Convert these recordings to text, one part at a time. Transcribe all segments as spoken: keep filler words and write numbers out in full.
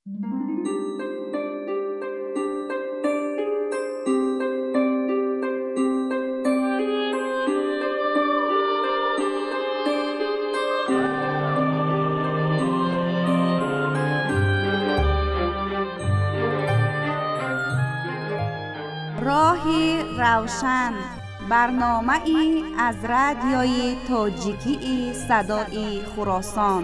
راهی روشن، برنامه ای از رادیوی تاجیکی صدای خراسان.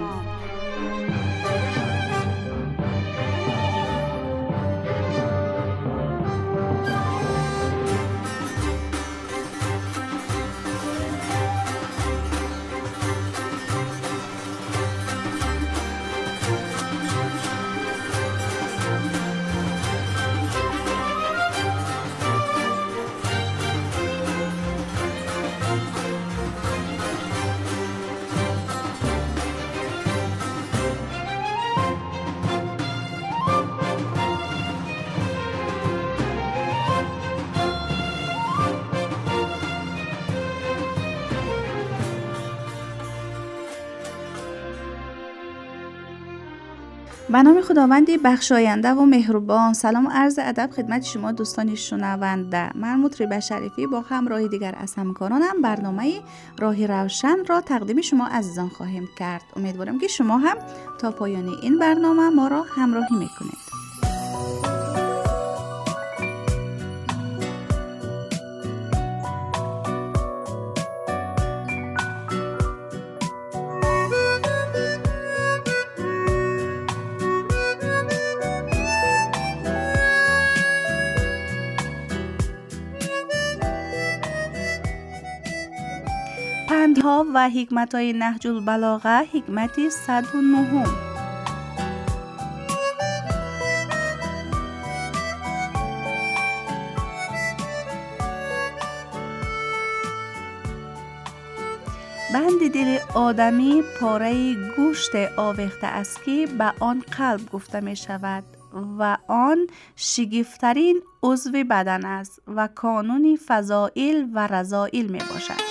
به نام خداوندی بخشاینده و مهربان. سلام و عرض ادب خدمت شما دوستان شنونده. من مطرب شریفی با همراه دیگر از همکارانم برنامه راهی روشن را تقدیم شما عزیزان خواهیم کرد. امیدوارم که شما هم تا پایان این برنامه ما را همراهی میکنید. پندها و حکمت‌های نهج البلاغه، حکمت صد و نه. بند دل آدمی پاره گوشت آویخته است که به آن قلب گفته می شود و آن شگفت‌ترین عضو بدن است و کانون فضائل و رذائل می باشد.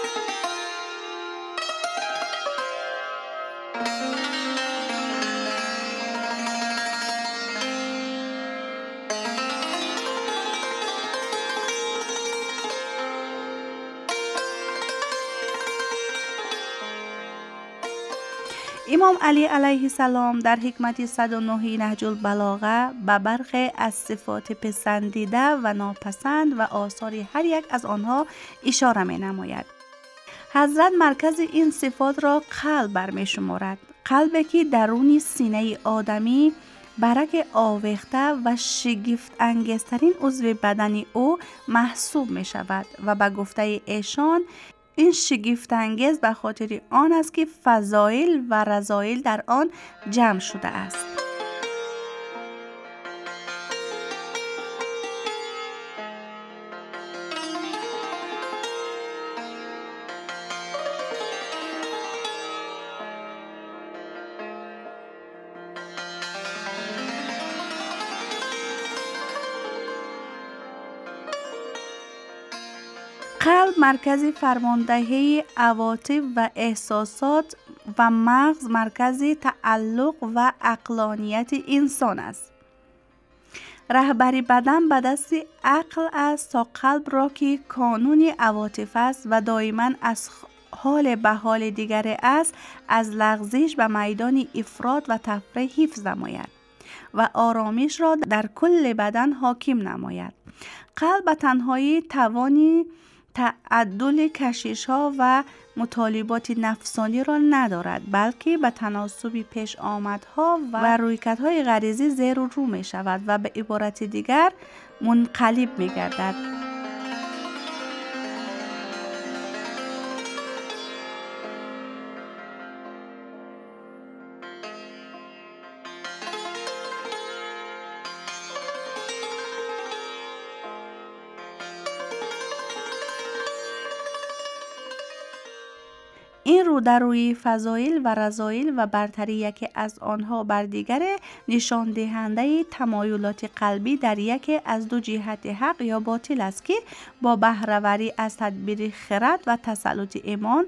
امام علی علیه السلام در حکمت صد و نه نهج البلاغه به برخی از صفات پسندیده و ناپسند و آثار هر یک از آنها اشاره می نماید. حضرت مرکز این صفات را قلب برمی شمارد. قلبی که درون سینه آدمی برک آویخته و شگفت انگیزترین عضو بدنی او محسوب می شود و به گفته ایشان این شگفت انگیز به خاطر آن است که فضائل و رذائل در آن جمع شده است. قلب مرکز فرماندهی عواطف و احساسات و مغز مرکز تعلق و عقلانیت انسان است. رهبری بدن به دست عقل است تا قلب را که کانون عواطف است و دائما از حال به حال دیگر است از لغزش به میدان افراط و تفریح حفظ نماید و آرامش را در کل بدن حاکم نماید. قلب به تنهایی توانی تعدل کشش ها و مطالبات نفسانی را ندارد، بلکه به تناسب پیش آمدها و رویکرد های غریزی زیر و رو می شود و به عبارت دیگر منقلب می گردد. این رو در روی فضائل و رذائل و برتری یکی از آنها بر دیگر نشان دهنده تمایلات قلبی در یکی از دو جهت حق یا باطل است که با بهره‌وری از تدبیر خرد و تسلط ایمان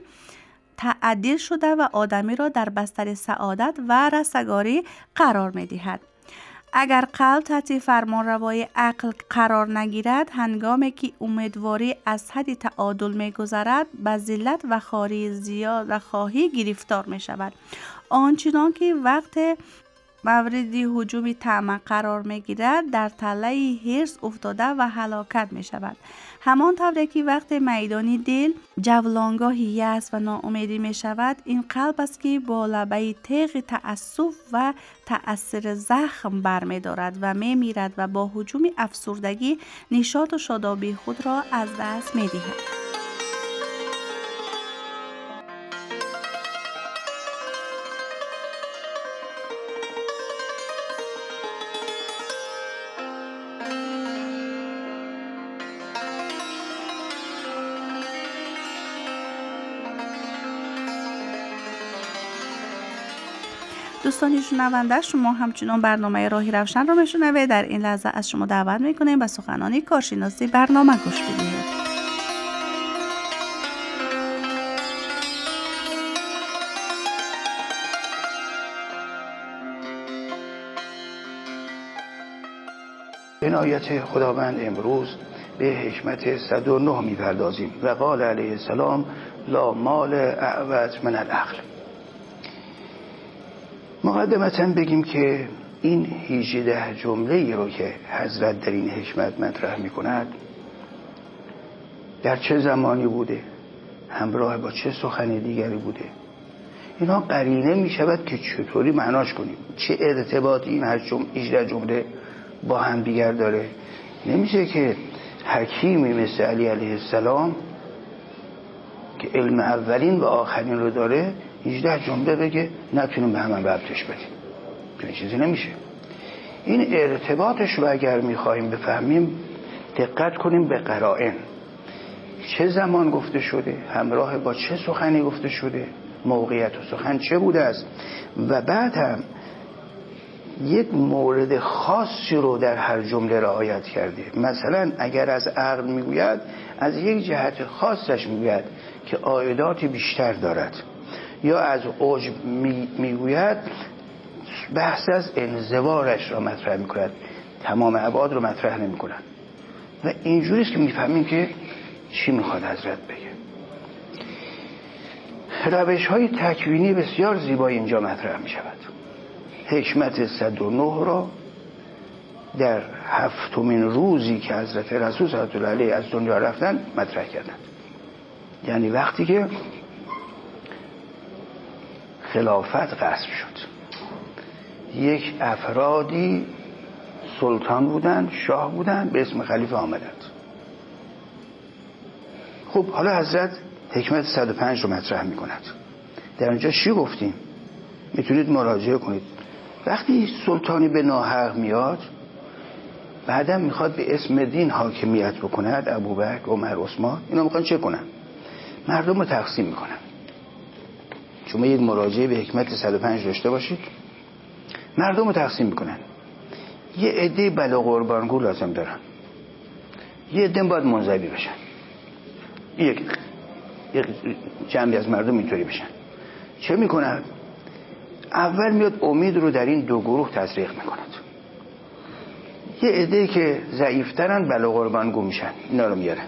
تعدیل شده و آدمی را در بستر سعادت و رستگاری قرار می دهد. اگر قلب تحت فرمانروای عقل قرار نگیرد، هنگامی که امیدواری از حد تعادل می‌گذرد، به ذلت و خواری زیاده خواهی گرفتار می‌شود. آنچنان که وقت مورد هجوم طمع قرار می‌گیرد، در تله حرص افتاده و هلاکت می‌شود. همان طوری که وقت میدانی دل جولانگاه یأس و ناامیدی می‌شود، این قلب است که با لبه تیغ تأسف و تأثیر زخم برمی‌دارد و می‌میرد و با هجوم افسردگی نشاط و شادابی خود را از دست می‌دهد. دوستان شنونده، شما همچنان برنامه راهی روشن را میشنوید. در این لحظه از شما دعوت میکنیم به سخنان کارشناسی برنامه گوش بدهید. عنایت خداوند امروز به حکمت صد و نه میپردازیم. و قال علیه السلام لا مال اعوج من العقل. مقدمتاً بگیم که این هجده جمله ای رو که حضرت در این حکمت مطرح می کند در چه زمانی بوده، همراه با چه سخن دیگری بوده، اینا قرینه می شود که چطوری معناش کنیم، چه ارتباطی این هجده جمله با هم دیگر داره. نمیشه که حکیمی مثل علی علیه السلام که علم اولین و آخرین رو داره هجده جمله بگه نتونیم به همون ربطش بدیم. این چیزی نمیشه. این ارتباطش رو اگر میخواهیم بفهمیم دقت کنیم به قرائن. چه زمان گفته شده، همراه با چه سخنی گفته شده، موقعیت و سخن چه بوده است، و بعد هم یک مورد خاصی رو در هر جمله رعایت کرده. مثلا اگر از عقل میگوید از یک جهت خاصش میگوید که عایداتی بیشتر دارد، یا از عجب میگوید بحث از انزوارش را مطرح میکند، تمام ابعاد رو مطرح نمیکند. و اینجوری است که میفهمیم که چی میخواد حضرت بگه. روش های تکوینی بسیار زیبایی اینجا مطرح میشود. حکمت صد و نه را در هفتمین روزی که حضرت رسول صلی الله علیه از دنیا رفتن مطرح کردند. یعنی وقتی که خلافت غصب شد، یک افرادی سلطان بودند، شاه بودند، به اسم خلیفه آمدند. خب حالا حضرت حکمت صد و پنج رو مطرح می کند. در اونجا چی گفتیم؟ میتونید مراجعه کنید. وقتی سلطانی به ناحق میاد، بعدم میخواد به اسم دین حاکمیت بکند، ابوبکر، عمر، عثمان، اینا میخوان چه کنن؟ مردم رو تقسیم میکنن. شما یک مراجعه به حکمت صد و پنج داشته باشید، مردم رو تقسیم میکنن. یه عده بلا قربانگو لازم دارن، یه عده باید منزوی بشن، یک یک جمعی از مردم اینطوری بشن. چه میکنن؟ اول میاد امید رو در این دو گروه تزریق میکند. یه عده که ضعیفترن بلا قربانگو میشن، اینا رو میارن.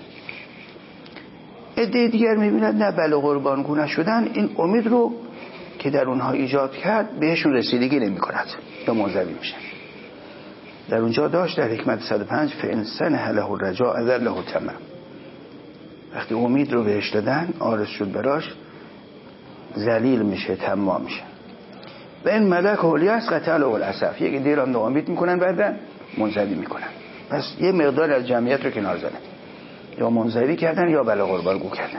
عده دیگر میبیند نه بلا قربانگو نشدن، این امید رو که در اونها ایجاد کرد بهشون رسیدگی نمی کند یا منزوی میشن. در اونجا داشت در حکمت صد و پنج فانسان هله الرجاء ذله تمام. وقتی امید رو بهش دادن، آرز شد براش، ذلیل میشه، تمام میشه. و این ملک اولیاس قتل و الاسف، یک دیر هم ناامید میکنن، بعدن منزوی میکنن. پس یه مقدار از جمعیت رو کنار زدن، یا منزوی کردن یا بلا قربانگو کردن.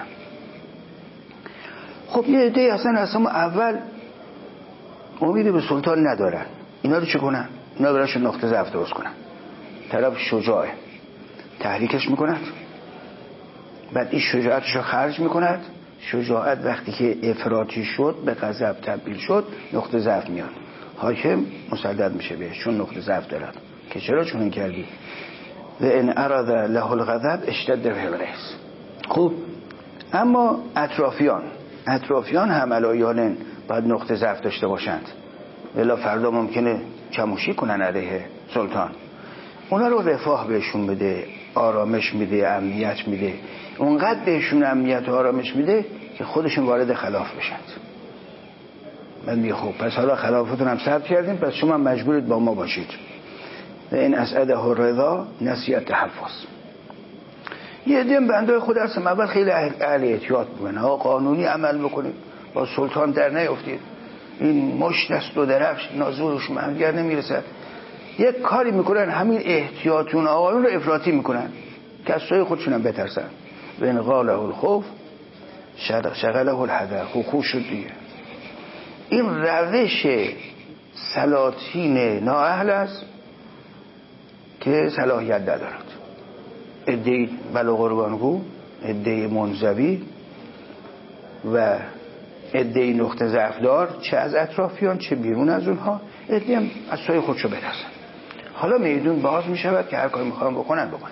خب یه عده اصلا اصلا اول امید به سلطان ندارن، اینا رو چه کنن؟ اینا براش نقطه ضعف درست کنن. طرف شجاعه، تحریکش میکند، بعد این شجاعتش رو خرج میکند. شجاعت وقتی که افراطی شد، به غضب تبدیل شد، نقطه ضعف میاد، حاکم مسلط میشه بهش، چون نقطه ضعف دارد. که چرا چون این کردی؟ و ان اراد له الغضب اشتد به الغیظ. خوب، اما اطرافیان اطرافیان هم علایان باید نقطه ضعف داشته باشند، ولی فردا ممکنه چموشی کنن علیه سلطان. اونا رو رفاه بهشون بده، آرامش میده، امنیت میده، اونقدر بهشون امنیت و آرامش میده که خودشون وارد خلاف بشن. من میگه خب پس حالا خلافتون هم ثبت کردیم، پس شما مجبورید با ما باشید. این اسعده الرضا نسیت تحفظ. یه دیم بنده خود هستم اول خیلی اهل احتیاط بودن، ها قانونی عمل بکنید، با سلطان در نیفتید، این مشت است و درفش نازورش همدیگر نمیرسد. یک کاری میکنن همین احتیاطون آقایون رو افراطی میکنن که از سوی خودشون هم بترسن. و این غاله الخوف شغله الحذر، خوش شد دیگه. این روش سلاطین نااهل است که صلاحیت ندارد. عده‌ای بلا قربانگو، عده‌ای منزوی و عده‌ای نقطه ضعف دار، چه از اطرافیان چه بیرون از اونها، عده‌ای هم از سوی خودشو بترسن. حالا میدون باز میشود که هر کاری میخوام بکنن بکنن.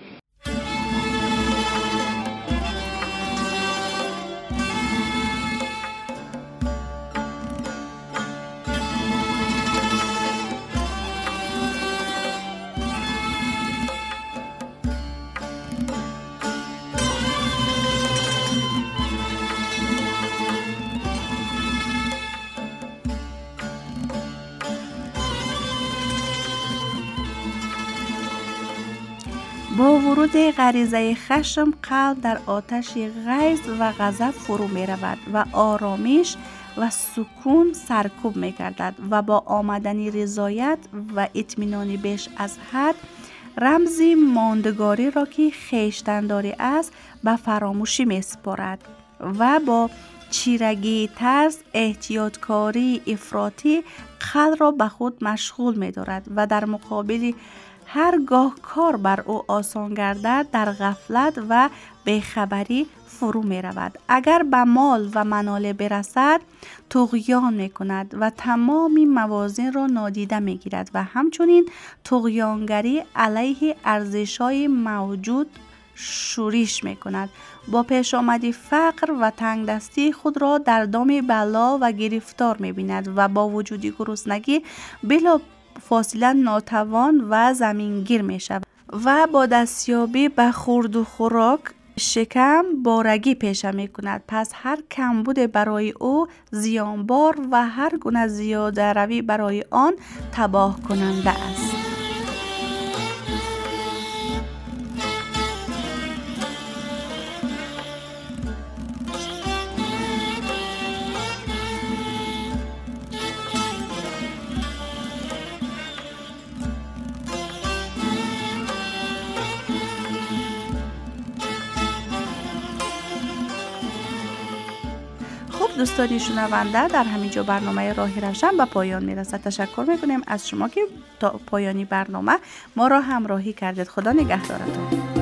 با ورود غریزه خشم قلب در آتش غیظ و غضب فرو می رود و آرامش و سکون سرکوب می گردد و با آمدن رضایت و اطمینان بیش از حد رمزی ماندگاری را که خویشتن‌داری است به فراموشی می سپارد و با چیرگی ترس احتیاطکاری افراطی قلب را به خود مشغول می دارد و در مقابل هرگاه کار بر او آسان گردد در غفلت و بیخبری فرو می رود. اگر به مال و مناله برسد طغیان می کند و تمامی موازین را نادیده می گیرد و همچنین طغیانگری علیه ارزش‌های موجود شورش می کند. با پیش آمدی فقر و تنگ دستی خود را در دام بلا و گرفتار می بیند و با وجودی گرسنگی بلا فاصله ناتوان و زمینگیر می شود و با دستیابی به خورد و خوراک شکم بارگی پیشه می کند. پس هر کمبود برای او زیانبار و هر گونه زیاده روی برای آن تباه کننده است. دوستانی شنونده، در همینجا برنامه راه روشن به پایان میرسد. تشکر میکنیم از شما که تا پایانی برنامه ما را همراهی کردید. خدا نگهدارتون.